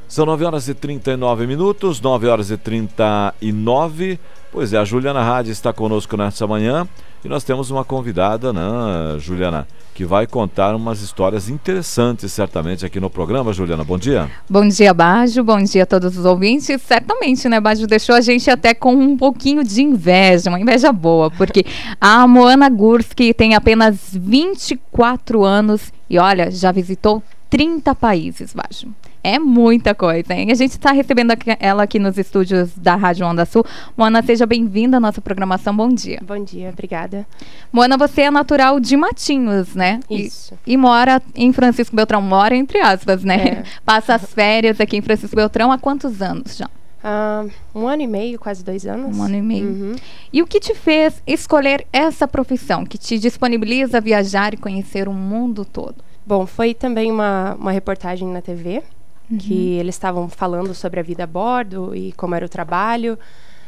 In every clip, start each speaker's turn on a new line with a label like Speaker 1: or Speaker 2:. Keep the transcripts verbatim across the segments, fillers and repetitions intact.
Speaker 1: São nove horas e trinta e nove minutos, nove horas e trinta e nove. Pois é, a Juliana Hadi está conosco nesta manhã e nós temos uma convidada, né, Juliana, que vai contar umas histórias interessantes certamente aqui no programa. Juliana, bom dia.
Speaker 2: Bom dia, Bajo, bom dia a todos os ouvintes. Certamente, né, Bajo, deixou a gente até com um pouquinho de inveja, uma inveja boa, porque a Moana Gurski tem apenas vinte e quatro anos e, olha, já visitou trinta países, Bajo. É muita coisa, hein? A gente está recebendo aqui, ela aqui nos estúdios da Rádio Onda Sul. Moana, seja bem-vinda à nossa programação. Bom dia.
Speaker 3: Bom dia, obrigada.
Speaker 2: Moana, você é natural de Matinhos, né?
Speaker 3: Isso.
Speaker 2: E, e mora em Francisco Beltrão. Mora entre aspas, né?
Speaker 3: É.
Speaker 2: Passa as férias aqui em Francisco Beltrão há quantos anos já?
Speaker 3: Uh, um ano e meio, quase dois anos.
Speaker 2: Um ano e meio.
Speaker 3: Uhum.
Speaker 2: E o que te fez escolher essa profissão, que te disponibiliza a viajar e conhecer o mundo todo?
Speaker 3: Bom, foi também uma, uma reportagem na T V. Uhum. Que eles estavam falando sobre a vida a bordo e como era o trabalho.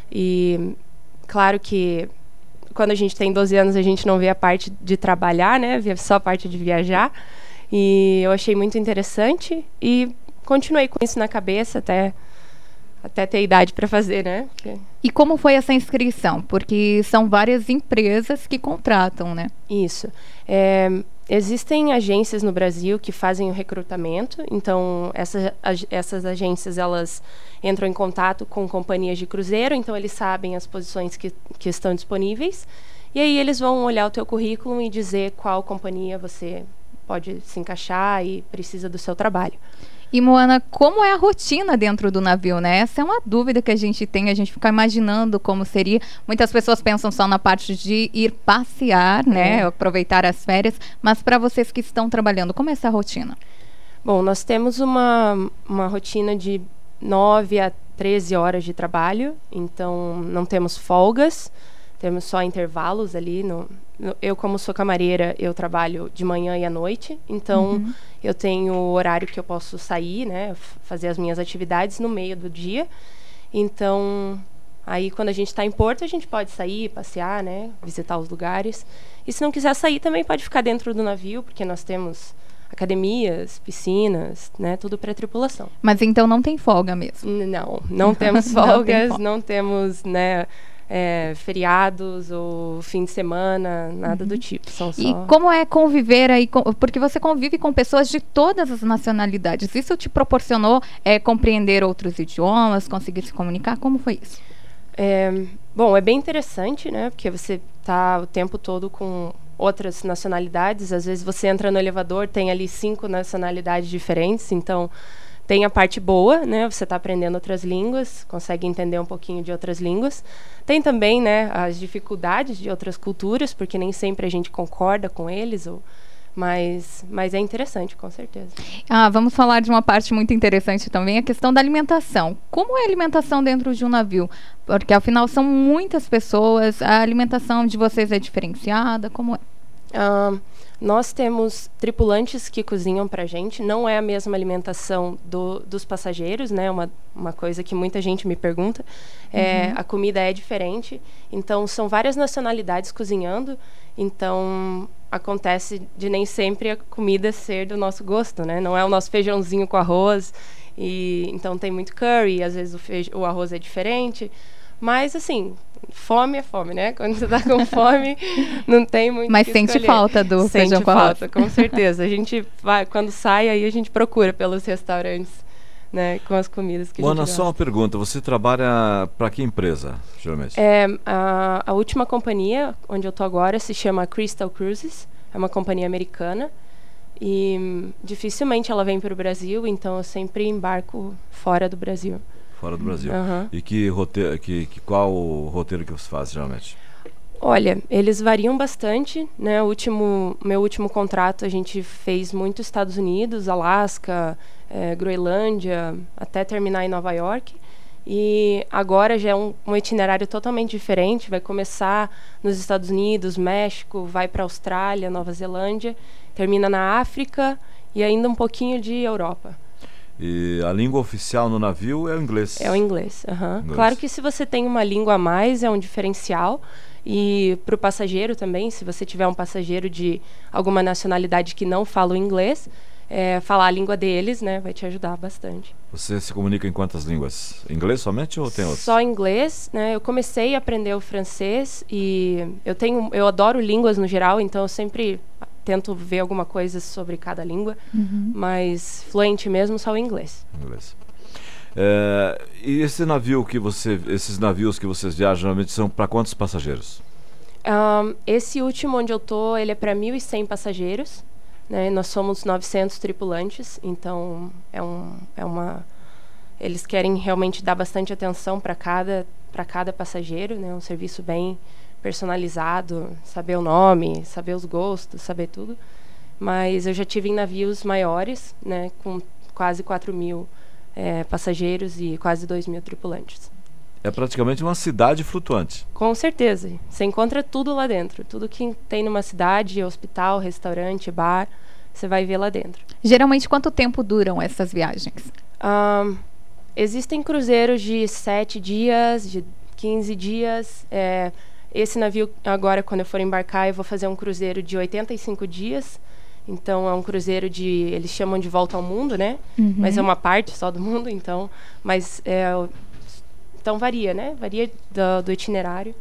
Speaker 3: E claro que quando a gente tem doze anos a gente não vê a parte de trabalhar, né? Vê só a parte de viajar. E eu achei muito interessante e continuei com isso na cabeça até, até ter idade para fazer, né? Porque...
Speaker 2: E como foi essa inscrição? Porque são várias empresas que contratam, né?
Speaker 3: Isso. É... Existem agências no Brasil que fazem o recrutamento, então essa, ag essas agências elas entram em contato com companhias de cruzeiro, então eles sabem as posições que, que estão disponíveis, e aí eles vão olhar o teu currículo e dizer qual companhia você pode se encaixar e precisa do seu trabalho.
Speaker 2: E, Moana, como é a rotina dentro do navio, né? Essa é uma dúvida que a gente tem, a gente fica imaginando como seria. Muitas pessoas pensam só na parte de ir passear, né? É. Aproveitar as férias. Mas para vocês que estão trabalhando, como é essa rotina?
Speaker 3: Bom, nós temos uma, uma rotina de nove a treze horas de trabalho. Então, não temos folgas. Temos só intervalos ali. No, no, eu, como sou camareira, eu trabalho de manhã e à noite. Então, uhum. eu tenho o horário que eu posso sair, né? Fazer as minhas atividades no meio do dia. Então, aí quando a gente está em Porto, a gente pode sair, passear, né? Visitar os lugares. E se não quiser sair, também pode ficar dentro do navio, porque nós temos academias, piscinas, né? Tudo para tripulação.
Speaker 2: Mas então não tem folga mesmo?
Speaker 3: Não, não temos folgas, não, tem não temos, né... É, feriados ou fim de semana, nada uhum. do tipo. São só...
Speaker 2: E como é conviver aí, com, porque você convive com pessoas de todas as nacionalidades. Isso te proporcionou é, compreender outros idiomas, conseguir se comunicar? Como foi isso?
Speaker 3: É, bom, é bem interessante, né? Porque você está o tempo todo com outras nacionalidades. Às vezes você entra no elevador, tem ali cinco nacionalidades diferentes, então... Tem a parte boa, né? Você está aprendendo outras línguas, consegue entender um pouquinho de outras línguas. Tem também, né, as dificuldades de outras culturas, porque nem sempre a gente concorda com eles, ou, mas, mas é interessante, com certeza.
Speaker 2: Ah, vamos falar de uma parte muito interessante também, a questão da alimentação. Como é a alimentação dentro de um navio? Porque, afinal, são muitas pessoas, a alimentação de vocês é diferenciada, como é?
Speaker 3: Ah, nós temos tripulantes que cozinham para a gente, não é a mesma alimentação do, dos passageiros, né? Uma, uma coisa que muita gente me pergunta. É, uhum. A comida é diferente, então são várias nacionalidades cozinhando, então acontece de nem sempre a comida ser do nosso gosto, né? Não é o nosso feijãozinho com arroz, e, então tem muito curry, às vezes o, feij o arroz é diferente. Mas, assim, fome é fome, né? Quando você tá com fome, não tem muito
Speaker 2: Mas
Speaker 3: que
Speaker 2: sente
Speaker 3: escolher.
Speaker 2: falta do
Speaker 3: sente
Speaker 2: feijão com arroz.
Speaker 3: falta, com certeza. A gente vai, quando sai, aí a gente procura pelos restaurantes, né? Com as comidas que
Speaker 1: Moana,
Speaker 3: a gente
Speaker 1: só uma pergunta. Você trabalha para que empresa, geralmente?
Speaker 3: É, a, a última companhia onde eu tô agora se chama Crystal Cruises. É uma companhia americana. E hum, dificilmente ela vem para o Brasil, então eu sempre embarco fora do Brasil.
Speaker 1: Fora do Brasil.
Speaker 3: Uhum.
Speaker 1: E que roteiro, que, que, qual o roteiro que você faz, geralmente?
Speaker 3: Olha, eles variam bastante, né? O último, meu último contrato a gente fez muito Estados Unidos, Alasca, é, Groenlândia, até terminar em Nova York. E agora já é um, um itinerário totalmente diferente. Vai começar nos Estados Unidos, México, vai para a Austrália, Nova Zelândia, termina na África e ainda um pouquinho de Europa.
Speaker 1: E a língua oficial no navio é o inglês?
Speaker 3: É o inglês, uhum.
Speaker 1: inglês.
Speaker 3: Claro que se você tem uma língua a mais, é um diferencial. E para o passageiro também, se você tiver um passageiro de alguma nacionalidade que não fala o inglês, é, falar a língua deles, né? Vai te ajudar bastante.
Speaker 1: Você se comunica em quantas línguas? Inglês somente ou tem outras?
Speaker 3: Só inglês, né? Eu comecei a aprender o francês e eu tenho, eu adoro línguas no geral, então eu sempre tento ver alguma coisa sobre cada língua, uhum. mas fluente mesmo só o inglês.
Speaker 1: Inglês. É, e esse navio que você, esses navios que vocês viajam geralmente são para quantos passageiros?
Speaker 3: Um, esse último onde eu tô, ele é para mil e cem passageiros, né? Nós somos novecentos tripulantes, então é, um, é uma, eles querem realmente dar bastante atenção para cada, para cada passageiro, né? Um serviço bem personalizado, saber o nome, saber os gostos, saber tudo. Mas eu já tive em navios maiores, né? Com quase quatro mil é, passageiros e quase dois mil tripulantes.
Speaker 1: É praticamente uma cidade flutuante.
Speaker 3: Com certeza. Você encontra tudo lá dentro. Tudo que tem numa cidade, hospital, restaurante, bar, você vai ver lá dentro.
Speaker 2: Geralmente, quanto tempo duram essas viagens?
Speaker 3: Um, existem cruzeiros de sete dias, de quinze dias. É, esse navio, agora, quando eu for embarcar, eu vou fazer um cruzeiro de oitenta e cinco dias. Então, é um cruzeiro de... Eles chamam de volta ao mundo, né? Uhum. Mas é uma parte só do mundo, então... Mas é... Então varia, né? Varia do, do itinerário.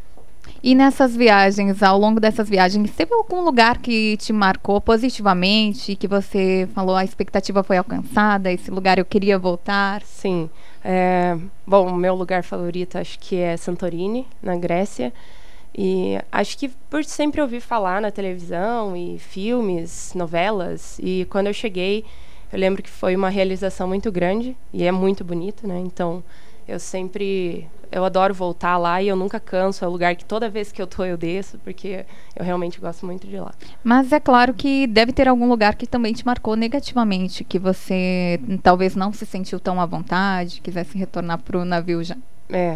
Speaker 2: E nessas viagens, ao longo dessas viagens, teve algum lugar que te marcou positivamente, que você falou a expectativa foi alcançada, esse lugar eu queria voltar?
Speaker 3: Sim. É, bom, o meu lugar favorito acho que é Santorini, na Grécia. E acho que por sempre ouvir falar na televisão e filmes, novelas. E quando eu cheguei, eu lembro que foi uma realização muito grande e é muito bonito, né? Então... Eu sempre, eu adoro voltar lá e eu nunca canso, é um lugar que toda vez que eu tô eu desço, porque eu realmente gosto muito de lá.
Speaker 2: Mas é claro que deve ter algum lugar que também te marcou negativamente, que você talvez não se sentiu tão à vontade, quisesse retornar pro navio já.
Speaker 3: É,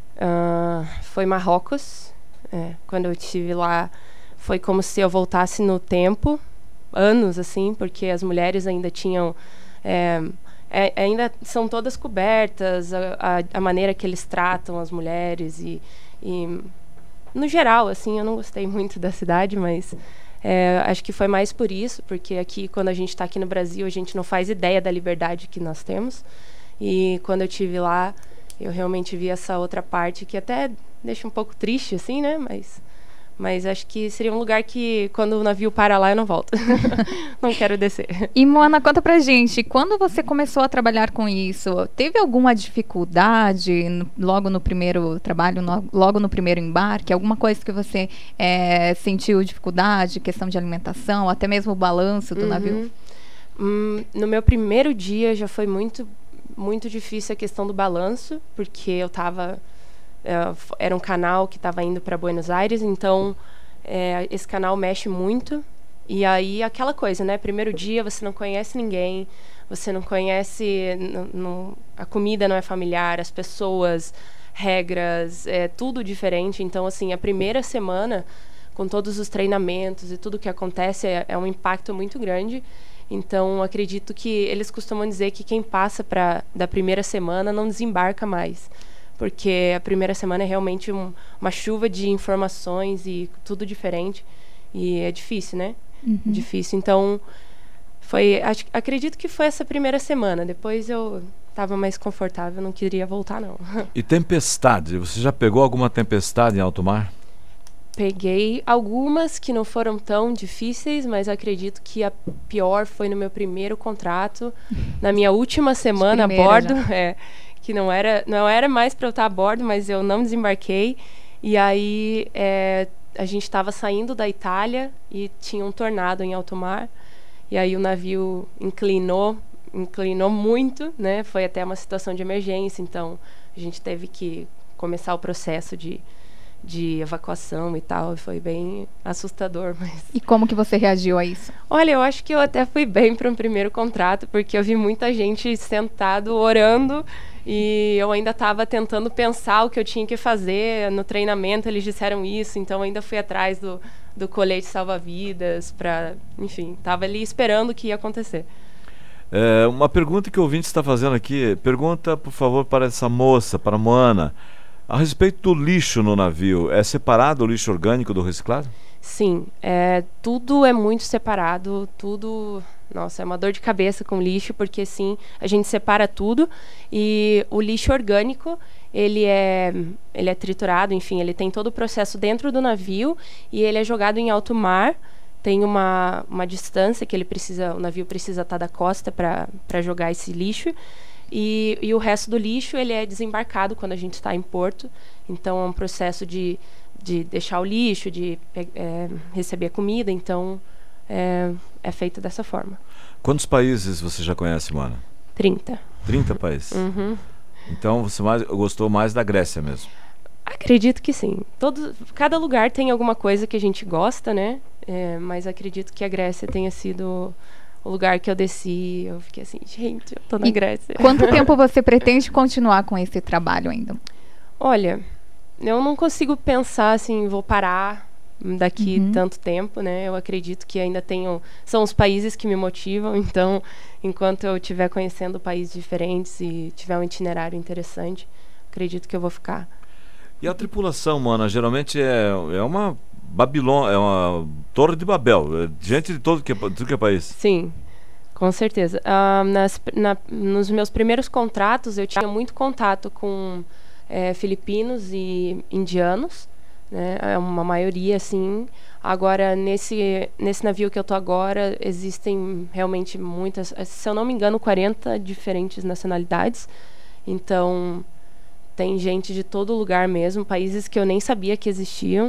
Speaker 3: uh, foi Marrocos, é, quando eu estive lá, foi como se eu voltasse no tempo, anos assim, porque as mulheres ainda tinham... É, É, ainda são todas cobertas, a, a, a maneira que eles tratam as mulheres e, e no geral, assim, eu não gostei muito da cidade, mas é, acho que foi mais por isso, porque aqui, quando a gente está aqui no Brasil, a gente não faz ideia da liberdade que nós temos, e quando eu estive lá, eu realmente vi essa outra parte que até deixa um pouco triste, assim, né, mas... Mas acho que seria um lugar que, quando o navio para lá, eu não volto. Não quero descer.
Speaker 2: E, Moana, conta pra gente, quando você começou a trabalhar com isso, teve alguma dificuldade no, logo no primeiro trabalho, no, logo no primeiro embarque? Alguma coisa que você é, sentiu dificuldade, questão de alimentação, até mesmo o balanço do uhum. navio?
Speaker 3: Hum, no meu primeiro dia já foi muito, muito difícil a questão do balanço, porque eu estava... Uh, era um canal que estava indo para Buenos Aires, então é, esse canal mexe muito. E aí aquela coisa, né? Primeiro dia você não conhece ninguém, você não conhece, a comida não é familiar, as pessoas, regras, é tudo diferente. Então, assim, a primeira semana, com todos os treinamentos e tudo que acontece, é, é um impacto muito grande. Então, acredito que eles costumam dizer que quem passa pra, da primeira semana não desembarca mais. Porque a primeira semana é realmente um, uma chuva de informações e tudo diferente. E é difícil, né? Uhum. Difícil. Então, foi, acho, acredito que foi essa primeira semana. Depois eu estava mais confortável, não queria voltar, não.
Speaker 1: E tempestade? Você já pegou alguma tempestade em alto mar?
Speaker 3: Peguei algumas que não foram tão difíceis, mas acredito que a pior foi no meu primeiro contrato, na minha última semana a bordo. É, que não era, não era mais para eu estar a bordo, mas eu não desembarquei. E aí é, a gente estava saindo da Itália e tinha um tornado em alto mar. E aí o navio inclinou, inclinou muito, né? Foi até uma situação de emergência, então a gente teve que começar o processo de, de evacuação e tal. Foi bem assustador. Mas...
Speaker 2: E como que você reagiu a isso?
Speaker 3: Olha, eu acho que eu até fui bem para um primeiro contrato, porque eu vi muita gente sentado orando. E eu ainda estava tentando pensar o que eu tinha que fazer. No treinamento eles disseram isso, então eu ainda fui atrás do, do colete salva-vidas, para, enfim, estava ali esperando o que ia acontecer.
Speaker 1: É, uma pergunta que o ouvinte está fazendo aqui, pergunta, por favor, para essa moça, para a Moana, a respeito do lixo no navio, é separado o lixo orgânico do reciclado?
Speaker 3: Sim, é, tudo é muito separado, tudo Nossa, é uma dor de cabeça com lixo, porque sim, a gente separa tudo e o lixo orgânico, ele é, ele é triturado, enfim, ele tem todo o processo dentro do navio e ele é jogado em alto mar. Tem uma, uma distância que ele precisa, o navio precisa estar da costa para jogar esse lixo. E, e o resto do lixo ele é desembarcado quando a gente está em porto. Então é um processo de, de deixar o lixo, de é, receber a comida. Então é, é feito dessa forma.
Speaker 1: Quantos países você já conhece, Moana?
Speaker 3: trinta.
Speaker 1: trinta países?
Speaker 3: Uhum.
Speaker 1: Então você mais, gostou mais da Grécia mesmo?
Speaker 3: Acredito que sim. Todo, cada lugar tem alguma coisa que a gente gosta, né? É, mas acredito que a Grécia tenha sido o lugar que eu desci. Eu fiquei assim, gente, eu tô na
Speaker 2: E
Speaker 3: Grécia.
Speaker 2: Quanto tempo você pretende continuar com esse trabalho ainda?
Speaker 3: Olha, eu não consigo pensar assim, vou parar daqui
Speaker 2: Uhum.
Speaker 3: tanto tempo, né? Eu acredito que ainda tenho... São os países que me motivam, então, enquanto eu estiver conhecendo países diferentes e tiver um itinerário interessante, acredito que eu vou ficar.
Speaker 1: E a tripulação, Moana, geralmente é, é uma Babilônia, é uma Torre de Babel, é gente de todo que, tudo que é país.
Speaker 3: Sim, com certeza. Ah, nas, na, nos meus primeiros contratos, eu tinha muito contato com é, filipinos e indianos, né? É uma maioria, assim. Agora, nesse, nesse navio que eu tô agora, existem realmente muitas, se eu não me engano, quarenta diferentes nacionalidades. Então, tem gente de todo lugar mesmo, países que eu nem sabia que existiam.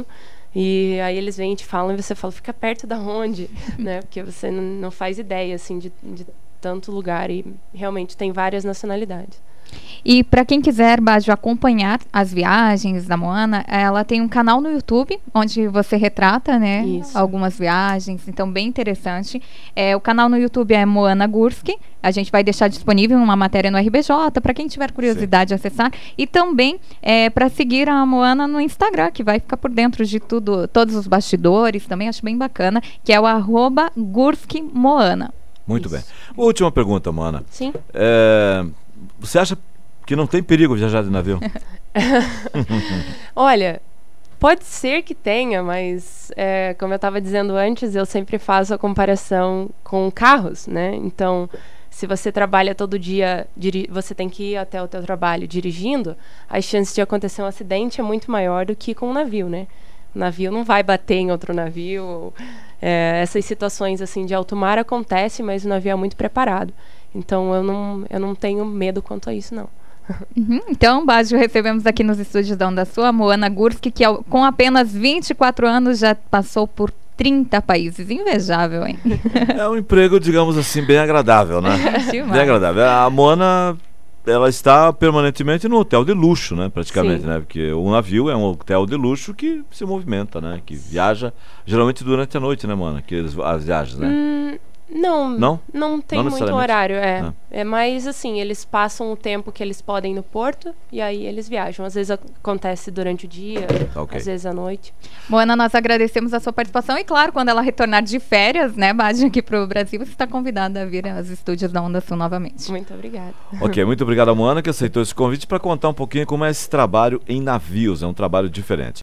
Speaker 3: E aí eles vêm e te falam e você fala, fica perto da onde? Né? Porque você não, não faz ideia, assim, de, de tanto lugar. E realmente tem várias nacionalidades.
Speaker 2: E para quem quiser, Baggio, acompanhar as viagens da Moana, ela tem um canal no YouTube, onde você retrata, né,
Speaker 3: Isso.
Speaker 2: algumas viagens, então bem interessante. É, o canal no YouTube é Moana Gurski, a gente vai deixar disponível uma matéria no R B J, para quem tiver curiosidade de acessar. E também é, para seguir a Moana no Instagram, que vai ficar por dentro de tudo, todos os bastidores, também acho bem bacana, que é o arroba Gurski Moana.
Speaker 1: Muito
Speaker 3: Isso.
Speaker 1: bem. Última pergunta, Moana.
Speaker 3: Sim.
Speaker 1: É, você acha que não tem perigo viajar de navio?
Speaker 3: Olha, pode ser que tenha, mas é, como eu estava dizendo antes, eu sempre faço a comparação com carros, né? Então, se você trabalha todo dia, você tem que ir até o teu trabalho dirigindo, as chances de acontecer um acidente é muito maior do que com um navio, né? O navio não vai bater em outro navio. É, essas situações assim de alto mar acontecem, mas o navio é muito preparado. Então, eu não, eu não tenho medo quanto a isso, não.
Speaker 2: Uhum. Então, Baggio, recebemos aqui nos estúdios da Onda Sul a Moana Gurski, que ao, com apenas vinte e quatro anos já passou por trinta países. Invejável, hein?
Speaker 1: É um emprego, digamos assim, bem agradável, né?
Speaker 2: Demais.
Speaker 1: Bem agradável. A Moana, ela está permanentemente no hotel de luxo, né? Praticamente,
Speaker 3: Sim.
Speaker 1: né? Porque o navio é um hotel de luxo que se movimenta, né? Que viaja, geralmente durante a noite, né, Moana? Que eles, as viagens, né?
Speaker 3: Hum, não,
Speaker 1: Não?
Speaker 3: não tem
Speaker 1: Não
Speaker 3: muito
Speaker 1: necessariamente.
Speaker 3: horário, é.
Speaker 1: Ah.
Speaker 3: É mais assim, eles passam o tempo que eles podem no porto e aí eles viajam. Às vezes acontece durante o dia,
Speaker 1: Tá ok.
Speaker 3: às vezes à noite.
Speaker 2: Moana, nós agradecemos a sua participação e, claro, quando ela retornar de férias, né, Baggio, aqui para o Brasil, você está convidada a vir aos estúdios da Onda Sul novamente.
Speaker 3: Muito obrigada.
Speaker 1: Ok, muito obrigado a Moana que aceitou esse convite para contar um pouquinho como é esse trabalho em navios. É um trabalho diferente.